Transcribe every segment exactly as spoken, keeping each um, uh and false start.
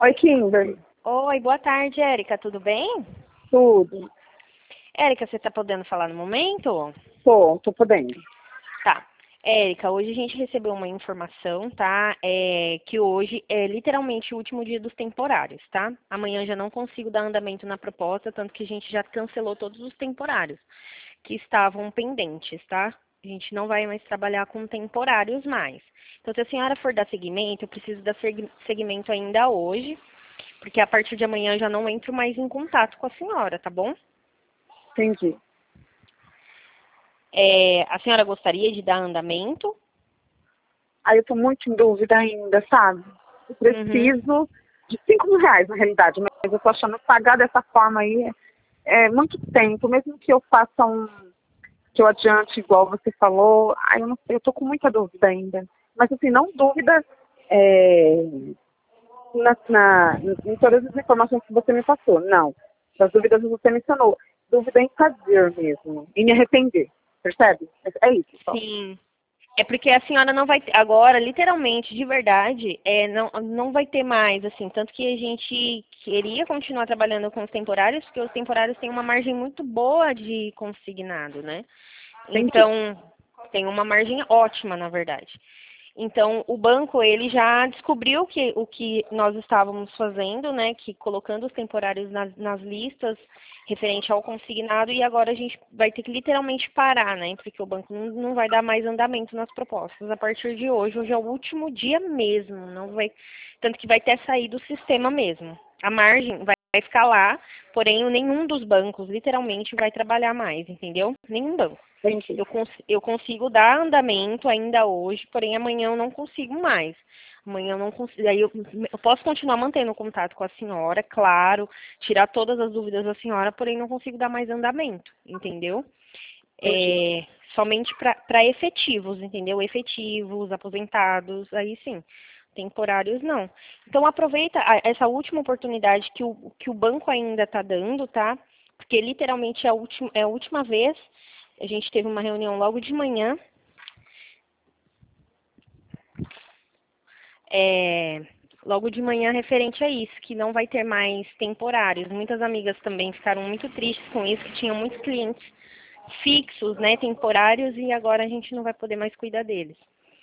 Oi, Kimberly. Oi, boa tarde, Érica. Tudo bem? Tudo. Érica, você está podendo falar no momento? Tô, tô podendo. Tá. Érica, hoje a gente recebeu uma informação, tá? É, que hoje é literalmente o último dia dos temporários, tá? Amanhã já não consigo dar andamento na proposta, tanto que a gente já cancelou todos os temporários que estavam pendentes, tá? A gente não vai mais trabalhar com temporários mais. Então, se a senhora for dar seguimento, eu preciso dar seg- seguimento ainda hoje, porque a partir de amanhã eu já não entro mais em contato com a senhora, tá bom? Entendi. É, a senhora gostaria de dar andamento? Aí eu tô muito em dúvida ainda, sabe? Eu Uhum. preciso de cinco mil reais, na realidade, mas eu tô achando que pagar dessa forma aí é muito tempo, mesmo que eu faça um, que eu adiante igual você falou, aí eu não sei, eu tô com muita dúvida ainda. Mas assim, não dúvida é, na, na, em todas as informações que você me passou, não. Das dúvidas que você mencionou. Dúvida em fazer mesmo, em me arrepender, percebe? É, é isso só. Sim. É porque a senhora não vai ter, agora, literalmente, de verdade, é, não, não vai ter mais, assim, tanto que a gente queria continuar trabalhando com os temporários, porque os temporários têm uma margem muito boa de consignado, né? Entendi. Então, tem uma margem ótima, na verdade. Então, o banco, ele já descobriu que, o que nós estávamos fazendo, né, que colocando os temporários nas, nas listas referente ao consignado, e agora a gente vai ter que literalmente parar, né, porque o banco não, não vai dar mais andamento nas propostas a partir de hoje. Hoje é o último dia mesmo, não vai, tanto que vai ter saído do sistema mesmo. A margem vai vai ficar lá, porém nenhum dos bancos literalmente vai trabalhar mais, entendeu? Nenhum banco. Entendi. Eu, cons eu consigo dar andamento ainda hoje, porém amanhã eu não consigo mais. Amanhã eu não consigo. Aí eu, eu posso continuar mantendo contato com a senhora, claro, tirar todas as dúvidas da senhora, porém não consigo dar mais andamento, entendeu? Entendi. É, somente para efetivos, entendeu? Efetivos, aposentados, aí sim. Temporários não. Então aproveita a- essa última oportunidade que o, que o banco ainda está dando, tá? Porque literalmente é a, última, é a última vez. A gente teve uma reunião logo de manhã. É, logo de manhã referente a isso, que não vai ter mais temporários. Muitas amigas também ficaram muito tristes com isso, que tinham muitos clientes fixos, né, temporários, e agora a gente não vai poder mais cuidar deles.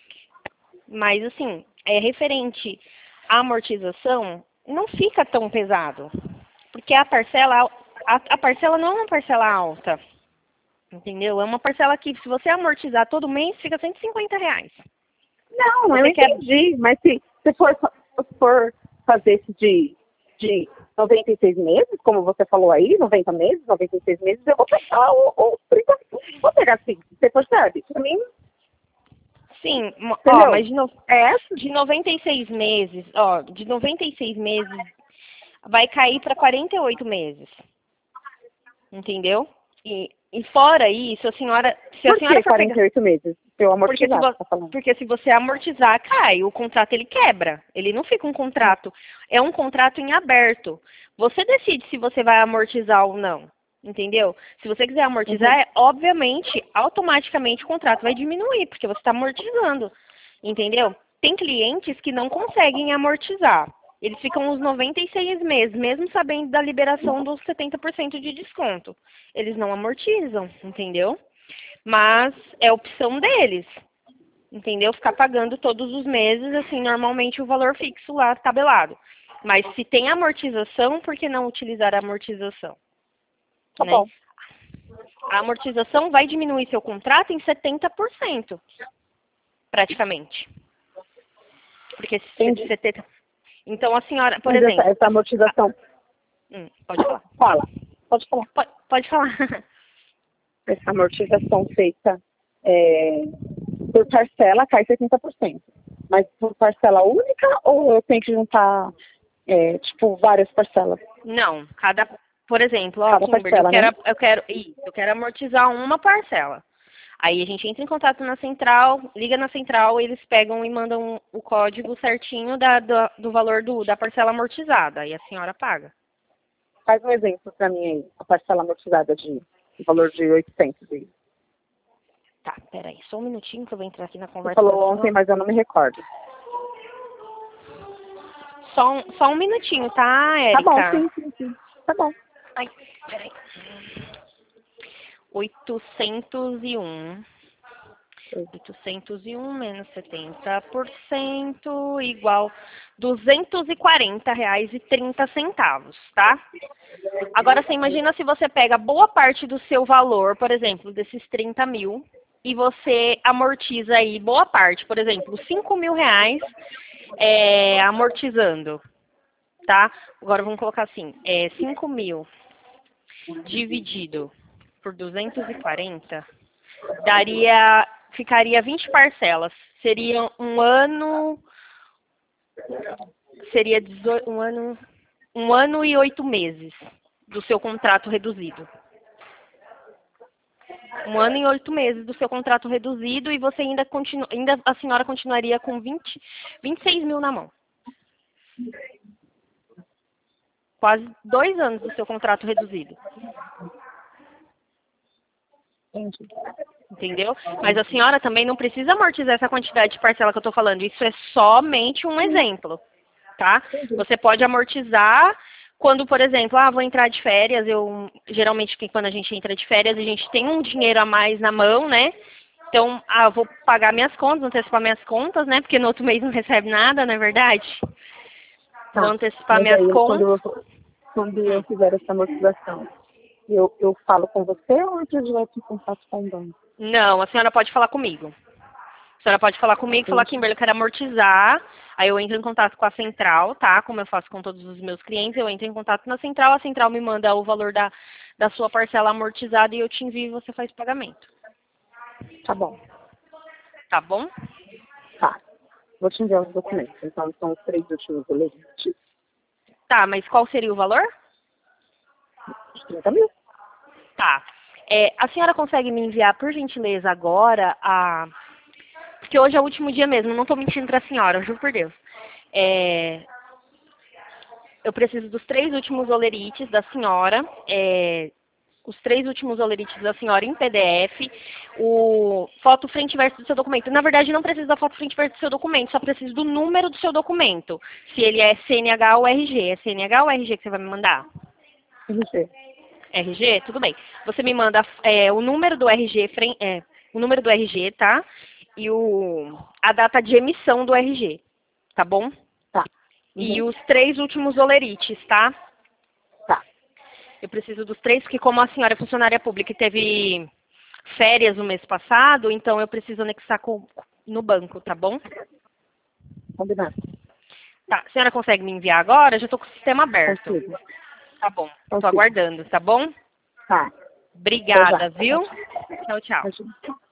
Mas, assim, é referente à amortização, não fica tão pesado. Porque a parcela, a, a parcela não é uma parcela alta, entendeu? É uma parcela que, se você amortizar todo mês, fica cento e cinquenta reais. Se Não, eu você quer... entendi, mas se você for, se for fazer esse de, de noventa e seis meses, como você falou aí, noventa meses, noventa e seis meses, eu vou pegar o, o trinta, vou pegar assim, você percebe? Pra mim, Sim, mo- ó, entendeu? mas de, no, É essa? de noventa e seis meses, ó, de noventa e seis meses vai cair para quarenta e oito meses, entendeu? E, e fora isso, a senhora, se a Por senhora que for pegar, quarenta e oito meses? Se eu porque se, amortizar, vo, você tá falando. porque se você amortizar, cai, o contrato ele quebra, ele não fica um contrato, é um contrato em aberto. Você decide se você vai amortizar ou não, entendeu? Se você quiser Uhum. amortizar, é, obviamente, automaticamente o contrato vai diminuir, porque você está amortizando, entendeu? Tem clientes que não conseguem amortizar. Eles ficam uns noventa e seis meses, mesmo sabendo da liberação dos setenta por cento de desconto. Eles não amortizam, entendeu? Mas é opção deles, entendeu? Ficar pagando todos os meses, assim, normalmente o valor fixo lá tabelado. Mas se tem amortização, por que não utilizar a amortização, Tá né? bom. A amortização vai diminuir seu contrato em setenta por cento, praticamente. Porque se- Entendi. setenta... Então a senhora, por Mas essa, exemplo, essa a- amortização, hum, pode falar. fala, pode falar. Pode, pode falar. Essa amortização feita é, por parcela cai setenta por cento. Mas por parcela única ou eu tenho que juntar, é, tipo, várias parcelas? Não, cada, por exemplo, ó, Cada Kimberly, eu parcela, né? quero, eu quero, isso, eu quero amortizar uma parcela. Aí a gente entra em contato na central, liga na central, eles pegam e mandam o código certinho da, do, do valor do, da parcela amortizada. Aí a senhora paga. Faz um exemplo para mim aí, a parcela amortizada de de valor de oitocentos. aí. Tá, peraí, só um minutinho que eu vou entrar aqui na Você conversa da falou ontem, senhora. mas eu não me recordo. Só um, só um minutinho, tá, Tá bom, Érica? sim, sim, sim. Tá bom. Ai, peraí. oitocentos e um. oitocentos e um menos setenta por cento igual duzentos e quarenta reais e trinta centavos, tá? Agora, você imagina se você pega boa parte do seu valor, por exemplo, desses trinta mil, e você amortiza aí boa parte, por exemplo, cinco mil reais é, amortizando, tá? Agora vamos colocar assim, é, cinco mil dividido por duzentos e quarenta, daria, ficaria vinte parcelas. Seria um ano, seria dezoito, um ano, um ano e oito meses do seu contrato reduzido. Um ano e oito meses do seu contrato reduzido e você ainda continua, ainda a senhora continuaria com vinte, vinte e seis mil na mão. Quase dois anos do seu contrato reduzido. Entendi. Entendeu? Mas a senhora também não precisa amortizar essa quantidade de parcela que eu estou falando. Isso é somente um exemplo, tá? Você pode amortizar quando, por exemplo, ah, vou entrar de férias. Eu geralmente quando a gente entra de férias, a gente tem um dinheiro a mais na mão, né? Então, ah, vou pagar minhas contas, antecipar minhas contas, né? Porque no outro mês não recebe nada, não é verdade? Tá. Vou antecipar Mas minhas aí, contas. quando eu, quando eu fizer essa motivação, eu, eu falo com você ou eu direto em contato com o banco? Não, a senhora pode falar comigo. A senhora pode falar comigo, falar, Kimberly, eu quero amortizar. Aí eu entro em contato com a central, tá? Como eu faço com todos os meus clientes, eu entro em contato na central, a central me manda o valor da, da sua parcela amortizada e eu te envio e você faz o pagamento. Tá bom. Tá bom? Tá. Vou te enviar os documentos. Então, são os três últimos boletins. Tá, mas qual seria o valor? De trinta mil. Tá. É, a senhora consegue me enviar, por gentileza, agora a... Porque hoje é o último dia mesmo, não estou mentindo para a senhora, juro por Deus. É... Eu preciso dos três últimos olerites da senhora, é... os três últimos olerites da senhora em P D F, o foto frente e verso do seu documento. Na verdade, não precisa da foto frente e verso do seu documento, só preciso do número do seu documento. Se ele é C N H ou R G. É C N H ou R G que você vai me mandar? R G. R G? Tudo bem. Você me manda é, o número do R G, é, o número do R G, tá? E o, a data de emissão do R G, tá bom? Tá. Uhum. E os três últimos olerites, tá? Tá. Eu preciso dos três, porque como a senhora é funcionária pública e teve férias no mês passado, então eu preciso anexar com, no banco, tá bom? Combinado. Tá. A senhora consegue me enviar agora? Eu já estou com o sistema aberto. Consigo. Tá bom. Estou Consigo. aguardando, tá bom? Tá. Obrigada, Exato. viu? Tchau, tchau. Imagina.